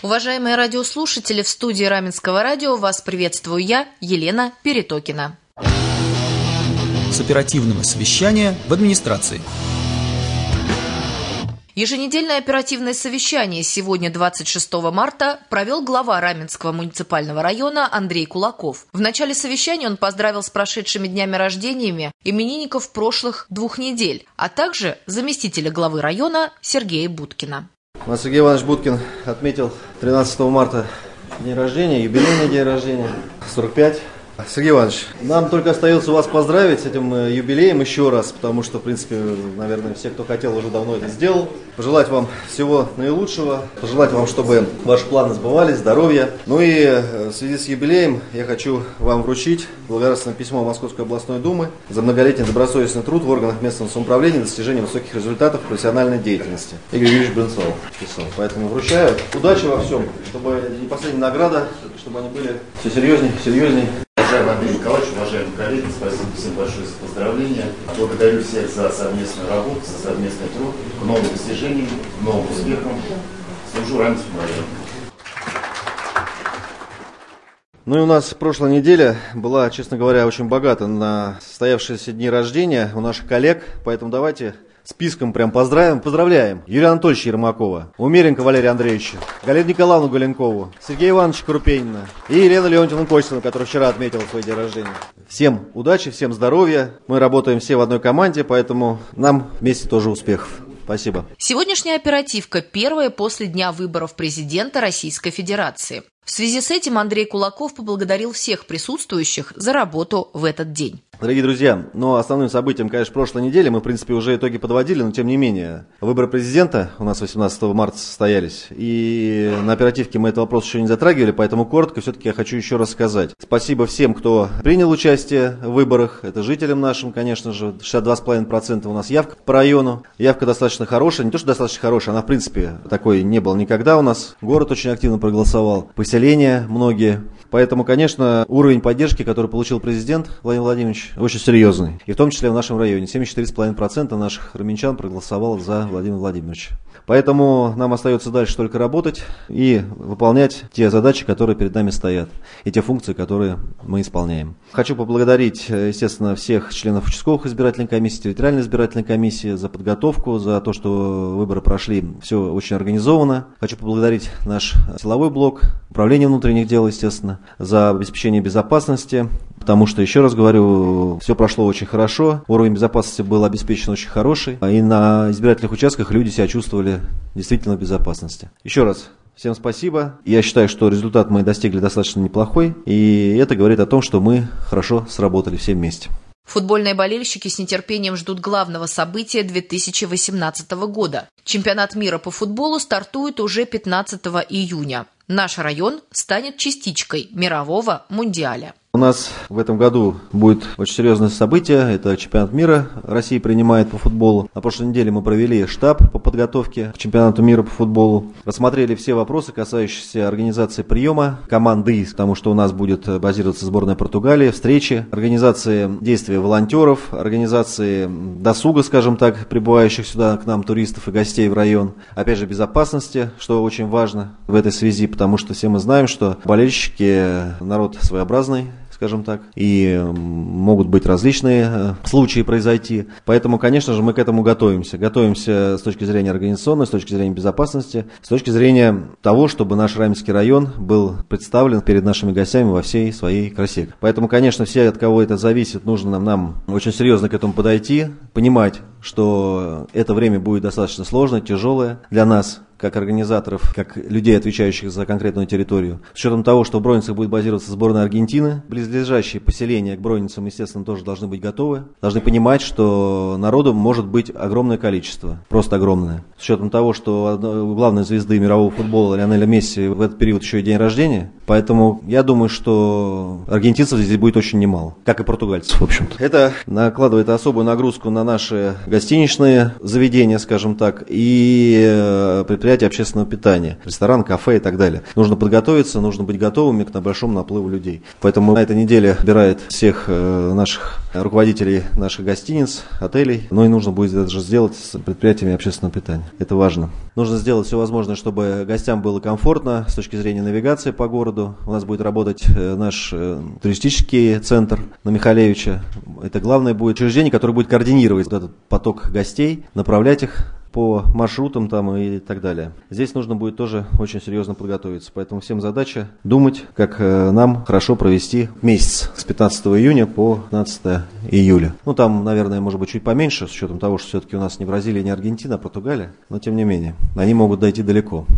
Уважаемые радиослушатели, в студии Раменского радио вас приветствую я, Елена Перетокина. С оперативного совещания в администрации. Еженедельное оперативное совещание сегодня, 26 марта, провел глава Раменского муниципального района Андрей Кулаков. В начале совещания он поздравил с прошедшими днями рождениями именинников прошлых 2 недель, а также заместителя главы района Сергея Будкина. Сергей Иванович Будкин отметил 13 марта день рождения, юбилейный день рождения, 45. Сергей Иванович, нам только остается вас поздравить с этим юбилеем еще раз, потому что, в принципе, наверное, все, кто хотел, уже давно это сделал. Пожелать вам всего наилучшего, пожелать вам, чтобы ваши планы сбывались, здоровья. Ну и в связи с юбилеем я хочу вам вручить благодарственное письмо Московской областной думы за многолетний добросовестный труд в органах местного самоуправления и достижение высоких результатов в профессиональной деятельности. Игорь Юрьевич Брынцов писал. Поэтому вручаю. Удачи во всем, чтобы не последняя награда, чтобы они были все серьезней. Уважаемый Андрей Николаевич, уважаемые коллеги, спасибо всем большое за поздравления. Благодарю всех за совместную работу, за совместный труд, к новым достижениям, к новым успехам. Служу Раменскому району. Ну и у нас прошлая неделя была, честно говоря, очень богата на состоявшиеся дни рождения у наших коллег, поэтому давайте списком прям поздравляем Юрия Анатольевича Ермакова, Умеренко Валерия Андреевича, Галину Николаевну Галенкову, Сергея Ивановича Крупенина и Елену Леонтьевну Костину, которая вчера отметила свой день рождения. Всем удачи, всем здоровья. Мы работаем все в одной команде, поэтому нам вместе тоже успехов. Спасибо. Сегодняшняя оперативка первая после дня выборов президента Российской Федерации. В связи с этим Андрей Кулаков поблагодарил всех присутствующих за работу в этот день. Дорогие друзья, основным событием, конечно, прошлой недели, мы, в принципе, уже итоги подводили, но тем не менее, выборы президента у нас 18 марта состоялись, и на оперативке мы этот вопрос еще не затрагивали, поэтому коротко все-таки я хочу еще раз сказать. Спасибо всем, кто принял участие в выборах, это жителям нашим, конечно же, 62,5% у нас явка по району, явка достаточно хорошая, не то, что достаточно хорошая, она, в принципе, такой не было никогда у нас, город очень активно проголосовал, поселения многие. Поэтому, конечно, уровень поддержки, который получил президент Владимир Владимирович, очень серьезный. И в том числе в нашем районе. 74,5% наших раменчан проголосовало за Владимира Владимировича. Поэтому нам остается дальше только работать и выполнять те задачи, которые перед нами стоят. И те функции, которые мы исполняем. Хочу поблагодарить, естественно, всех членов участковых избирательных комиссий, территориальной избирательной комиссии за подготовку, за то, что выборы прошли все очень организованно. Хочу поблагодарить наш силовой блок, управление внутренних дел, естественно, за обеспечение безопасности, потому что, еще раз говорю, все прошло очень хорошо, уровень безопасности был обеспечен очень хороший, и на избирательных участках люди себя чувствовали действительно в безопасности. Еще раз всем спасибо. Я считаю, что результат мы достигли достаточно неплохой, и это говорит о том, что мы хорошо сработали все вместе. Футбольные болельщики с нетерпением ждут главного события 2018 года. Чемпионат мира по футболу стартует уже 15 июня. Наш район станет частичкой мирового мундиаля. У нас в этом году будет очень серьезное событие, это чемпионат мира России принимает по футболу. На прошлой неделе мы провели штаб по подготовке к чемпионату мира по футболу. Рассмотрели все вопросы, касающиеся организации приема команды, потому что у нас будет базироваться сборная Португалии, встречи, организации действия волонтеров, организации досуга, скажем так, прибывающих сюда к нам туристов и гостей в район. Опять же, безопасности, что очень важно в этой связи, потому что все мы знаем, что болельщики народ своеобразный, скажем так, и могут быть различные случаи произойти. Поэтому, конечно же, мы к этому готовимся. Готовимся с точки зрения организационной, с точки зрения безопасности, с точки зрения того, чтобы наш Раменский район был представлен перед нашими гостями во всей своей красе. Поэтому, конечно, все, от кого это зависит, нужно нам очень серьезно к этому подойти, понимать, что это время будет достаточно сложное, тяжелое для нас, как организаторов, как людей, отвечающих за конкретную территорию. С учетом того, что в Броницах будет базироваться сборная Аргентины, близлежащие поселения к Броницам, естественно, тоже должны быть готовы. Должны понимать, что народу может быть огромное количество, просто огромное. С учетом того, что у главной звезды мирового футбола Лионеля Месси в этот период еще и день рождения, Поэтому я думаю, что аргентинцев здесь будет очень немало, как и португальцев, в общем-то. Это накладывает особую нагрузку на наши гостиничные заведения, скажем так, и предприятия общественного питания, ресторан, кафе и так далее. Нужно подготовиться, нужно быть готовыми к большому наплыву людей. Поэтому на этой неделе собирает всех наших руководителей наших гостиниц, отелей, но и нужно будет это же сделать с предприятиями общественного питания. Это важно. Нужно сделать все возможное, чтобы гостям было комфортно с точки зрения навигации по городу. У нас будет работать наш туристический центр на Михалевича. Это главное будет учреждение, которое будет координировать вот этот поток гостей, направлять их по маршрутам там и так далее. Здесь нужно будет тоже очень серьезно подготовиться. Поэтому всем задача думать, как нам хорошо провести месяц с 15 июня по 15 июля. Ну, там, наверное, может быть, чуть поменьше, с учетом того, что все-таки у нас не Бразилия, не Аргентина, а Португалия. Но, тем не менее, они могут дойти далеко.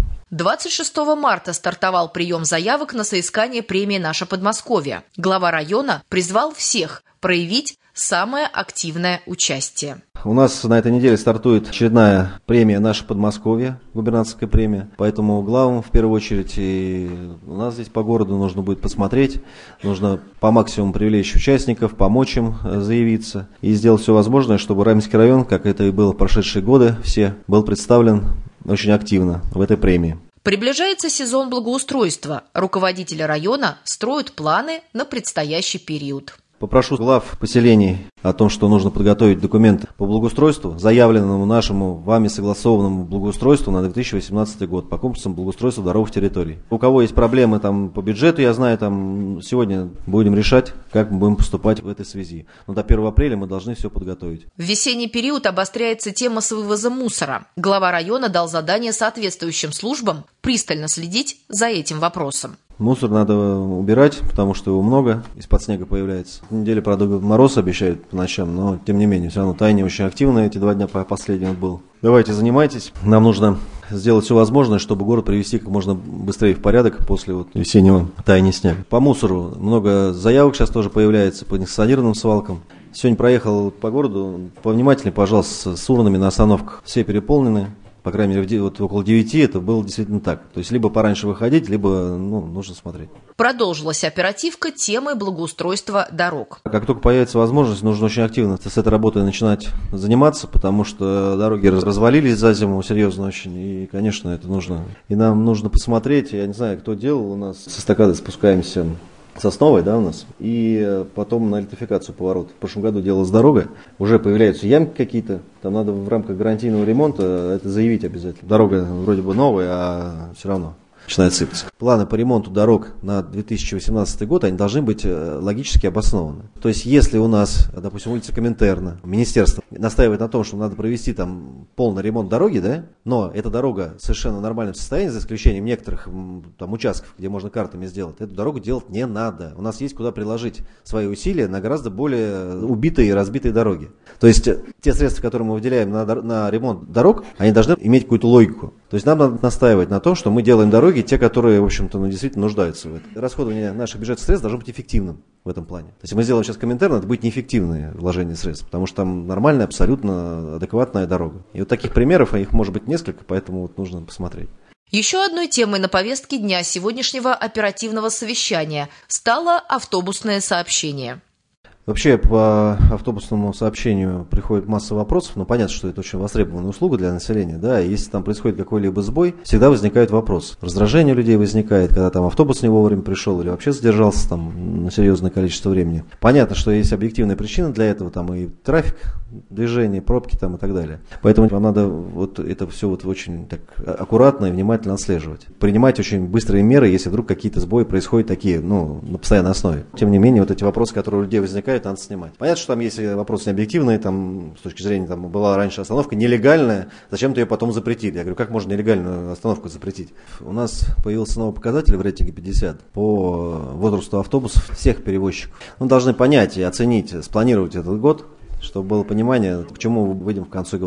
26 марта стартовал прием заявок на соискание премии «Наше Подмосковье». Глава района призвал всех проявить самое активное участие. У нас на этой неделе стартует очередная премия «Наше Подмосковье», губернаторская премия. Поэтому главам, в первую очередь, и у нас здесь по городу нужно будет посмотреть, нужно по максимуму привлечь участников, помочь им заявиться и сделать все возможное, чтобы Раменский район, как это и было в прошедшие годы, был представлен очень активно в этой премии. Приближается сезон благоустройства. Руководители района строят планы на предстоящий период. Попрошу глав поселений о том, что нужно подготовить документы по благоустройству, заявленному нашему вами согласованному благоустройству на 2018 год по комплексам благоустройства дорог территорий. У кого есть проблемы там по бюджету, я знаю, там сегодня будем решать, как мы будем поступать в этой связи. Но до 1 апреля мы должны все подготовить. В весенний период обостряется тема с вывозом мусора. Глава района дал задание соответствующим службам пристально следить за этим вопросом. Мусор надо убирать, потому что его много, из-под снега появляется. На неделе, правда, мороз обещают по ночам, но тем не менее, все равно Таня очень активно эти 2 дня последний был. Давайте занимайтесь. Нам нужно сделать все возможное, чтобы город привести как можно быстрее в порядок после весеннего таяния снега. По мусору много заявок сейчас тоже появляется по несанкционированным свалкам. Сегодня проехал по городу, повнимательнее, пожалуйста, с урнами на остановках. Все переполнены. По крайней мере, около 9 это было действительно так. То есть, либо пораньше выходить, либо нужно смотреть. Продолжилась оперативка темы благоустройства дорог. Как только появится возможность, нужно очень активно с этой работой начинать заниматься, потому что дороги развалились за зиму серьезно очень. И, конечно, это нужно. И нам нужно посмотреть, я не знаю, кто делал у нас, с эстакады спускаемся Сосновой, да, у нас, и потом на электрификацию поворот. В прошлом году делалась дорога, уже появляются ямки какие-то, там надо в рамках гарантийного ремонта это заявить обязательно. Дорога вроде бы новая, а все равно начинает сыпаться. Планы по ремонту дорог на 2018 год, они должны быть логически обоснованы. То есть, если у нас, допустим, улица Коминтерна, министерство настаивает на том, что надо провести там полный ремонт дороги, да, но эта дорога совершенно в нормальном состоянии, за исключением некоторых там участков, где можно картами сделать, эту дорогу делать не надо. У нас есть куда приложить свои усилия на гораздо более убитые и разбитые дороги. То есть, те средства, которые мы выделяем на ремонт дорог, они должны иметь какую-то логику. То есть, нам надо настаивать на том, что мы делаем дороги, те, которые, в общем-то, действительно нуждаются в этом. Расходование наших бюджетных средств должно быть эффективным в этом плане. То есть, если мы сделаем сейчас Коминтерн, это будет неэффективное вложение средств, потому что там нормальная, абсолютно адекватная дорога. И вот таких примеров, их может быть несколько, поэтому нужно посмотреть. Еще одной темой на повестке дня сегодняшнего оперативного совещания стало автобусное сообщение. Вообще по автобусному сообщению приходит масса вопросов, но понятно, что это очень востребованная услуга для населения, да, и если там происходит какой-либо сбой, всегда возникают вопросы. Раздражение у людей возникает, когда там автобус не вовремя пришел или вообще задержался там на серьезное количество времени. Понятно, что есть объективные причины для этого, там и трафик, движение, пробки там и так далее. Поэтому вам надо вот это все вот очень так аккуратно и внимательно отслеживать. Принимать очень быстрые меры, если вдруг какие-то сбои происходят такие, на постоянной основе. Тем не менее, вот эти вопросы, которые у людей возникают, надо снимать. Понятно, что там есть вопросы необъективные, там, с точки зрения, там, была раньше остановка нелегальная, зачем-то ее потом запретили. Я говорю, как можно нелегальную остановку запретить? У нас появился новый показатель в рейтинге 50 по возрасту автобусов всех перевозчиков. Мы должны понять и оценить, спланировать этот год, чтобы было понимание, к чему мы выйдем в конце года.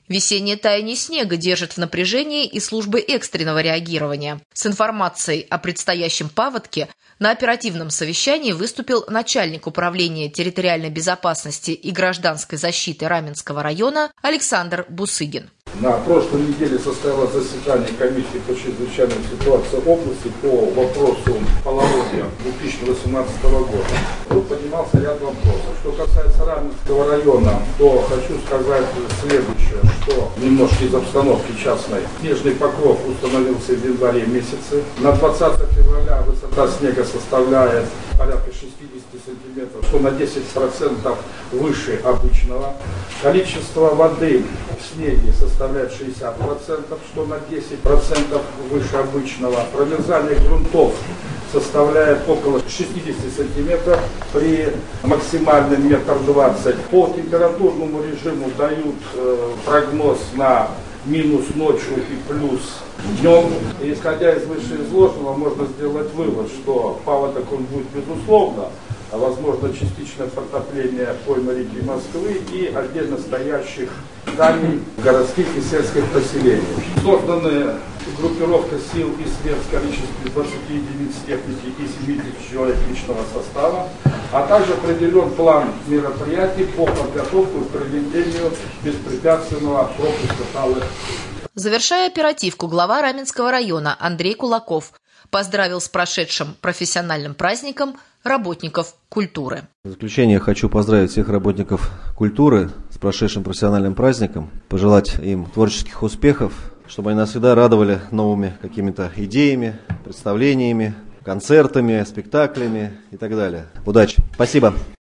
Весеннее таяние снега держит в напряжении и службы экстренного реагирования. С информацией о предстоящем паводке на оперативном совещании выступил начальник управления территориальной безопасности и гражданской защиты Раменского района Александр Бусыгин. На прошлой неделе состоялось заседание комиссии по чрезвычайной ситуации области по вопросу половодья 2018 года. Тут поднимался ряд вопросов. Что касается Раменского района, то хочу сказать следующее, что немножко из обстановки частной. Снежный покров установился в январе месяце. На 20 февраля высота снега составляет порядка 60 сантиметров, что на 10% выше обычного. Количество воды в снеге составляет 60%, что на 10% выше обычного. Промерзание грунтов составляет около 60 сантиметров при максимальном 1,20 м. По температурному режиму дают прогноз на минус ночью и плюс днем. И, исходя из вышеизложенного, можно сделать вывод, что паводок он будет безусловно, а возможно частичное подтопление поймы реки Москвы и отдельно стоящих зданий городских и сельских поселений. Созданы группировка сил и средств в количестве 20 единиц техники и 70 человек личного состава, а также определен план мероприятий по подготовке к проведению беспрепятственного пропуска талых. Завершая оперативку, глава Раменского района Андрей Кулаков поздравил с прошедшим профессиональным праздником работников культуры. В заключение хочу поздравить всех работников культуры с прошедшим профессиональным праздником, пожелать им творческих успехов, чтобы они нас всегда радовали новыми какими-то идеями, представлениями, концертами, спектаклями и так далее. Удачи! Спасибо!